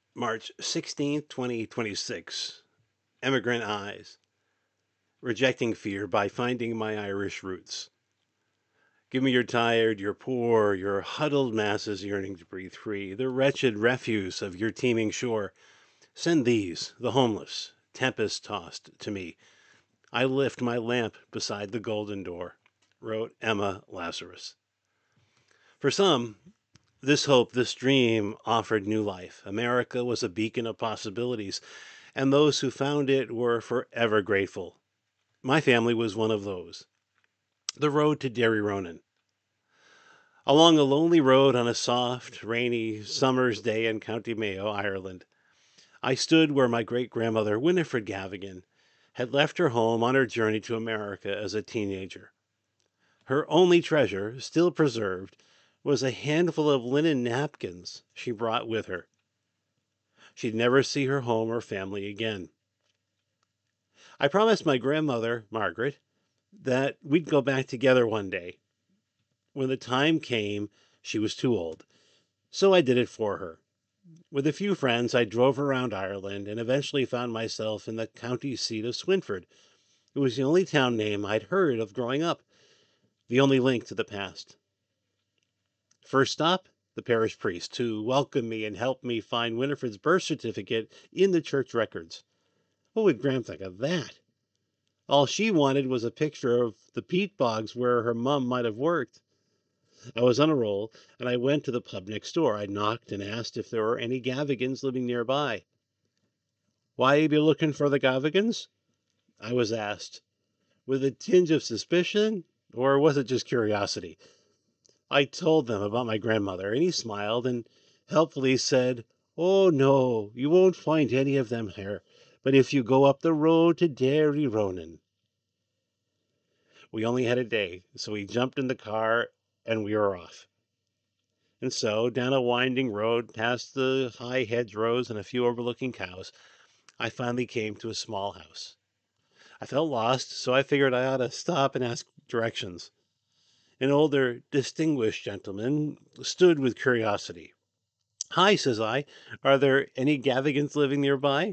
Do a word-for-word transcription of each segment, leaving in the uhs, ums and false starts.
March sixteenth, twenty twenty-six. Emigrant Eyes. Rejecting fear by finding my Irish roots. Give me your tired, your poor, your huddled masses yearning to breathe free, the wretched refuse of your teeming shore. Send these, the homeless, tempest tossed, to me. I lift my lamp beside the golden door, wrote Emma Lazarus. For some, this hope, this dream offered new life. America was a beacon of possibilities, and those who found it were forever grateful. My family was one of those. The road to Derry Ronan. Along a lonely road on a soft, rainy summer's day in County Mayo, Ireland, I stood where my great grandmother, Winifred Gavigan, had left her home on her journey to America as a teenager. Her only treasure, still preserved, was a handful of linen napkins she brought with her. She'd never see her home or family again. I promised my grandmother, Margaret, that we'd go back together one day. When the time came, she was too old, so I did it for her. With a few friends, I drove around Ireland and eventually found myself in the county seat of Swinford. It was the only town name I'd heard of growing up, the only link to the past. First stop, the parish priest, who welcomed me and helped me find Winifred's birth certificate in the church records. What would Graham think of that? All she wanted was a picture of the peat bogs where her mum might have worked. I was on a roll, and I went to the pub next door. I knocked and asked if there were any Gavigans living nearby. Why you be looking for the Gavigans? I was asked, with a tinge of suspicion, or was it just curiosity? I told them about my grandmother, and he smiled and helpfully said, "Oh, no, you won't find any of them here, but if you go up the road to Derry Ronan." We only had a day, so we jumped in the car and we were off. And so, down a winding road, past the high hedgerows and a few overlooking cows, I finally came to a small house. I felt lost, so I figured I ought to stop and ask directions. An older, distinguished gentleman stood with curiosity. "Hi," says I, "are there any Gavigans living nearby?"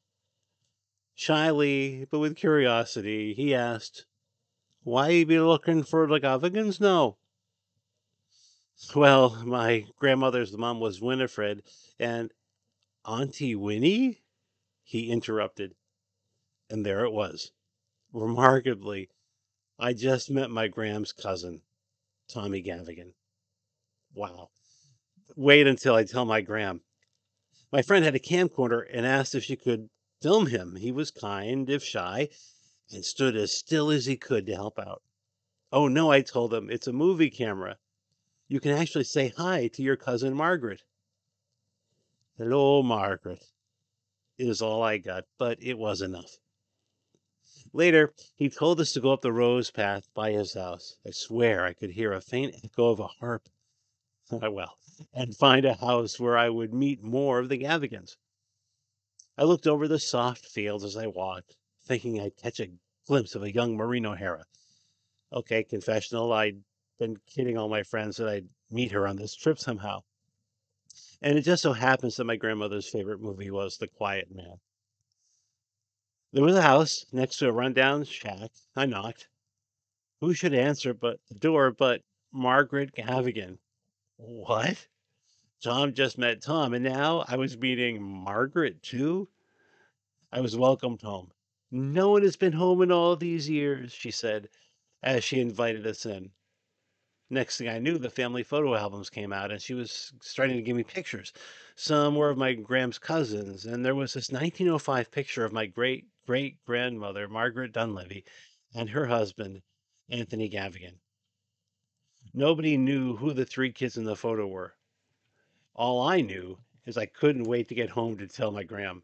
Shyly, but with curiosity, he asked, "Why you be looking for the Gavigans now?" Well, my grandmother's mom was Winifred, and Auntie Winnie? He interrupted. And there it was. Remarkably, I just met my Graham's cousin, Tommy Gavigan. Wow. Wait until I tell my Graham. My friend had a camcorder and asked if she could film him. He was kind, if shy, and stood as still as he could to help out. "Oh, no," I told him, "it's a movie camera. You can actually say hi to your cousin Margaret." "Hello, Margaret," is all I got, but it was enough. Later, he told us to go up the rose path by his house. I swear I could hear a faint echo of a harp. Well, and find a house where I would meet more of the Gavigans. I looked over the soft fields as I walked, thinking I'd catch a glimpse of a young merino hera. Okay, confessional, I'd been kidding all my friends that I'd meet her on this trip somehow. And it just so happens that my grandmother's favorite movie was The Quiet Man. There was a house next to a rundown shack. I knocked. Who should answer but the door but Margaret Gavigan? What? Tom just met Tom, and now I was meeting Margaret too? I was welcomed home. "No one has been home in all these years," she said as she invited us in. Next thing I knew, the family photo albums came out, and she was starting to give me pictures. Some were of my Graham's cousins, and there was this nineteen oh five picture of my great great grandmother, Margaret Dunleavy, and her husband, Anthony Gavigan. Nobody knew who the three kids in the photo were. All I knew is I couldn't wait to get home to tell my Graham.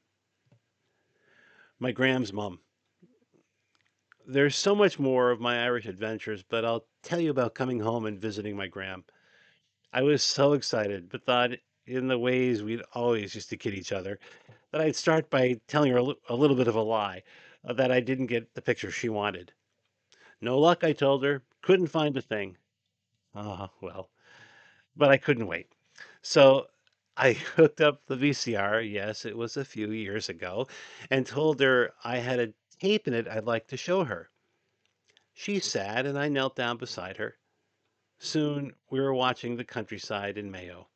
My Graham's mom. There's so much more of my Irish adventures, but I'll tell you about coming home and visiting my Graham. I was so excited, but thought in the ways we'd always used to kid each other that I'd start by telling her a, li- a little bit of a lie uh, that I didn't get the picture she wanted. No luck, I told her. Couldn't find a thing. Ah, well, but I couldn't wait. So I hooked up the V C R, yes, it was a few years ago, and told her I had a tape in it I'd like to show her. She sat, and I knelt down beside her. Soon we were watching the countryside in Mayo.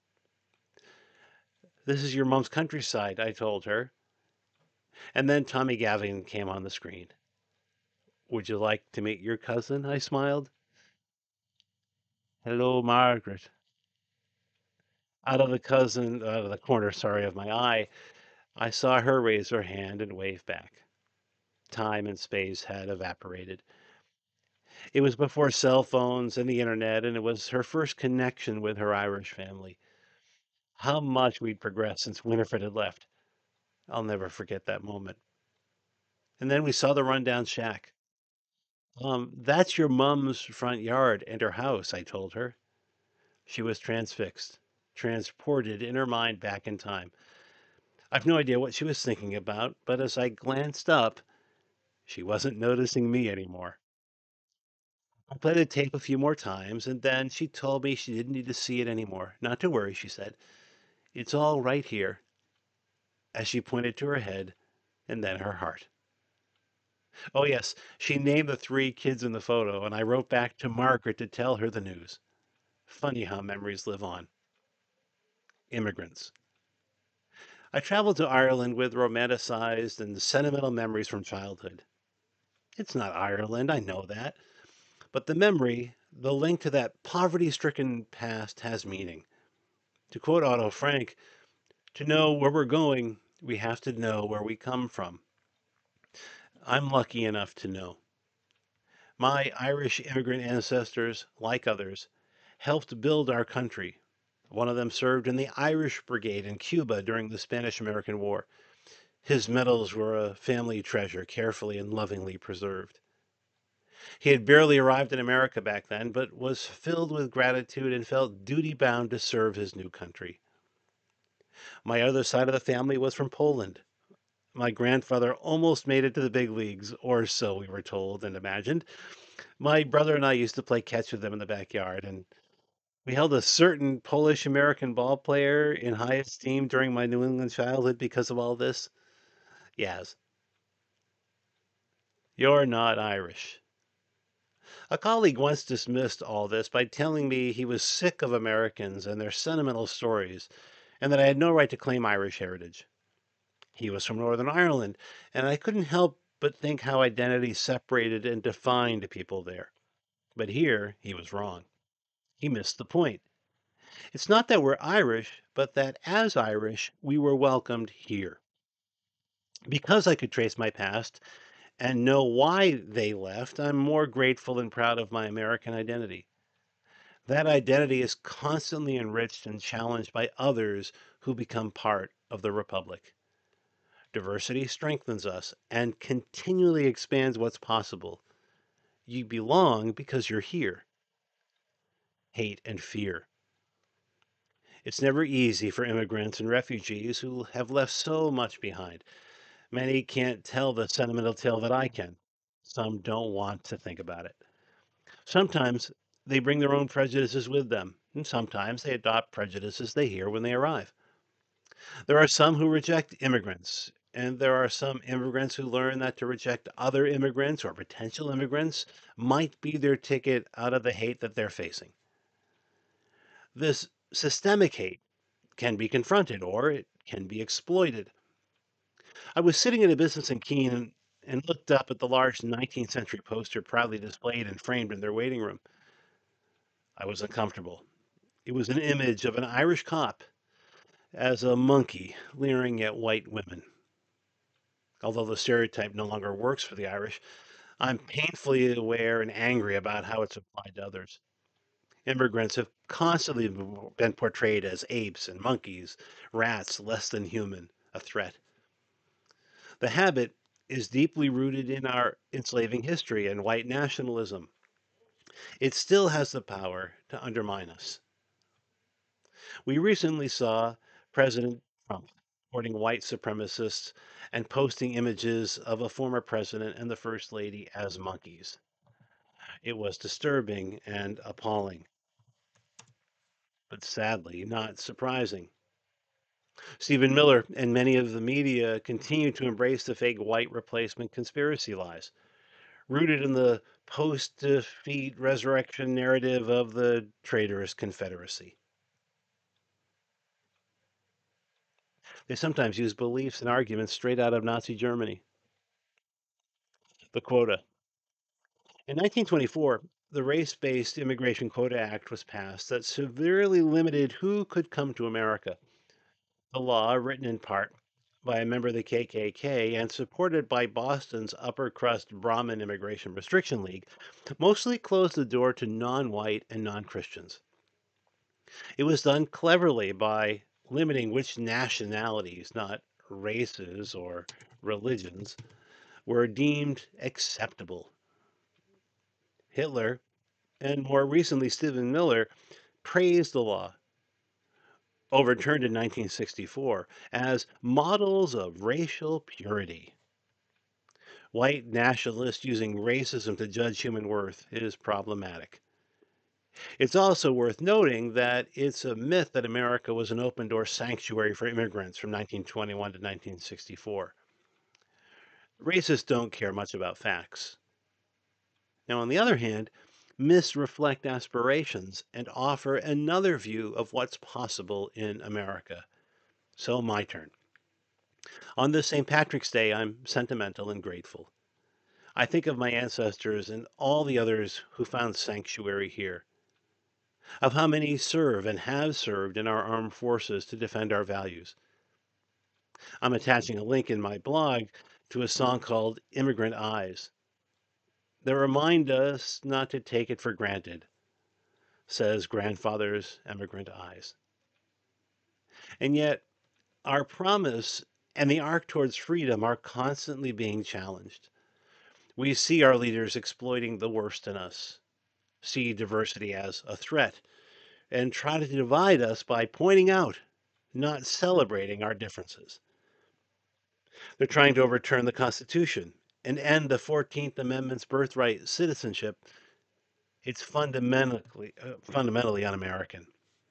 This is your mom's countryside, I told her. And then Tommy Gavin came on the screen. Would you like to meet your cousin? I smiled. Hello, Margaret. Out of the cousin, out of the corner, sorry, of my eye, I saw her raise her hand and wave back. Time and space had evaporated. It was before cell phones and the internet, and it was her first connection with her Irish family. How much we'd progressed since Winifred had left. I'll never forget that moment. And then we saw the rundown shack. Um, that's your mum's front yard and her house, I told her. She was transfixed, transported in her mind back in time. I've no idea what she was thinking about, but as I glanced up, she wasn't noticing me anymore. I played the tape a few more times, and then she told me she didn't need to see it anymore. Not to worry, she said. It's all right here, as she pointed to her head and then her heart. Oh, yes, she named the three kids in the photo, and I wrote back to Margaret to tell her the news. Funny how memories live on. Immigrants. I traveled to Ireland with romanticized and sentimental memories from childhood. It's not Ireland, I know that. But the memory, the link to that poverty stricken past has meaning. To quote Otto Frank, to know where we're going, we have to know where we come from. I'm lucky enough to know. My Irish immigrant ancestors, like others, helped build our country. One of them served in the Irish Brigade in Cuba during the Spanish American War. His medals were a family treasure, carefully and lovingly preserved. He had barely arrived in America back then, but was filled with gratitude and felt duty bound to serve his new country. My other side of the family was from Poland. My grandfather almost made it to the big leagues, or so we were told and imagined. My brother and I used to play catch with them in the backyard, and we held a certain Polish American ball player in high esteem during my New England childhood because of all this. Yes, you're not Irish. A colleague once dismissed all this by telling me he was sick of Americans and their sentimental stories, and that I had no right to claim Irish heritage. He was from Northern Ireland, and I couldn't help but think how identity separated and defined people there. But here he was wrong. He missed the point. It's not that we're Irish, but that as Irish, we were welcomed here. Because I could trace my past and know why they left, I'm more grateful and proud of my American identity. That identity is constantly enriched and challenged by others who become part of the Republic. Diversity strengthens us and continually expands what's possible. You belong because you're here. Hate and fear. It's never easy for immigrants and refugees who have left so much behind. Many can't tell the sentimental tale that I can. Some don't want to think about it. Sometimes they bring their own prejudices with them, and sometimes they adopt prejudices they hear when they arrive. There are some who reject immigrants, and there are some immigrants who learn that to reject other immigrants or potential immigrants might be their ticket out of the hate that they're facing. This systemic hate can be confronted or it can be exploited. I was sitting in a business in Keene and, and looked up at the large nineteenth century poster proudly displayed and framed in their waiting room. I was uncomfortable. It was an image of an Irish cop as a monkey leering at white women. Although the stereotype no longer works for the Irish, I'm painfully aware and angry about how it's applied to others. Immigrants have constantly been portrayed as apes and monkeys, rats, less than human, a threat. The habit is deeply rooted in our enslaving history and white nationalism. It still has the power to undermine us. We recently saw President Trump supporting white supremacists and posting images of a former president and the first lady as monkeys. It was disturbing and appalling, but sadly not surprising. Stephen Miller and many of the media continue to embrace the fake white replacement conspiracy lies, rooted in the post defeat resurrection narrative of the traitorous Confederacy. They sometimes use beliefs and arguments straight out of Nazi Germany. The quota. In nineteen twenty-four, the Race Based Immigration Quota Act was passed that severely limited who could come to America. The law, written in part by a member of the K K K and supported by Boston's upper crust Brahmin Immigration Restriction League, mostly closed the door to non white and non Christians. It was done cleverly by limiting which nationalities, not races or religions, were deemed acceptable. Hitler, and more recently Stephen Miller, praised the law, overturned in nineteen sixty-four, as models of racial purity. White nationalists using racism to judge human worth is problematic. It's also worth noting that it's a myth that America was an open door sanctuary for immigrants from nineteen twenty-one to nineteen sixty-four. Racists don't care much about facts. Now, on the other hand, myths reflect aspirations and offer another view of what's possible in America. So, my turn. On this Saint Patrick's Day, I'm sentimental and grateful. I think of my ancestors and all the others who found sanctuary here, of how many serve and have served in our armed forces to defend our values. I'm attaching a link in my blog to a song called Immigrant Eyes that remind us not to take it for granted, says Grandfather's Immigrant Eyes. And yet, our promise and the arc towards freedom are constantly being challenged. We see our leaders exploiting the worst in us, see diversity as a threat, and try to divide us by pointing out, not celebrating our differences. They're trying to overturn the Constitution and end the fourteenth Amendment's birthright citizenship. It's fundamentally, uh, fundamentally un American.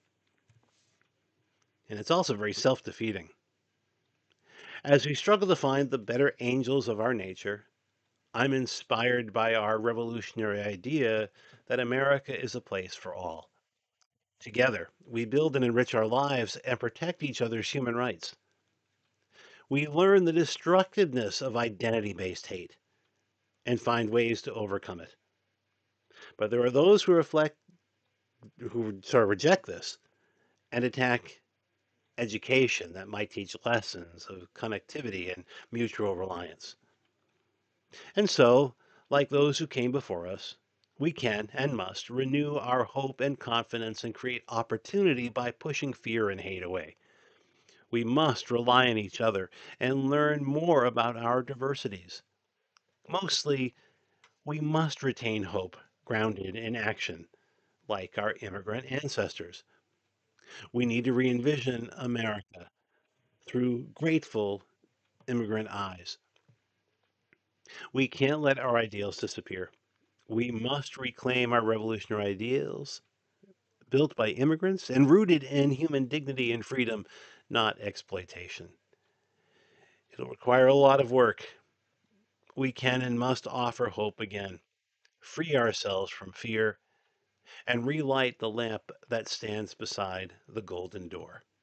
And it's also very self defeating. As we struggle to find the better angels of our nature, I'm inspired by our revolutionary idea that America is a place for all. Together, we build and enrich our lives and protect each other's human rights. We learn the destructiveness of identity based hate and find ways to overcome it. But there are those who reflect, who sort of reject this and attack education that might teach lessons of connectivity and mutual reliance. And so, like those who came before us, we can and must renew our hope and confidence and create opportunity by pushing fear and hate away. We must rely on each other and learn more about our diversities. Mostly, we must retain hope grounded in action, like our immigrant ancestors. We need to re envision America through grateful immigrant eyes. We can't let our ideals disappear. We must reclaim our revolutionary ideals built by immigrants and rooted in human dignity and freedom, not exploitation. It'll require a lot of work. We can and must offer hope again, free ourselves from fear, and relight the lamp that stands beside the golden door.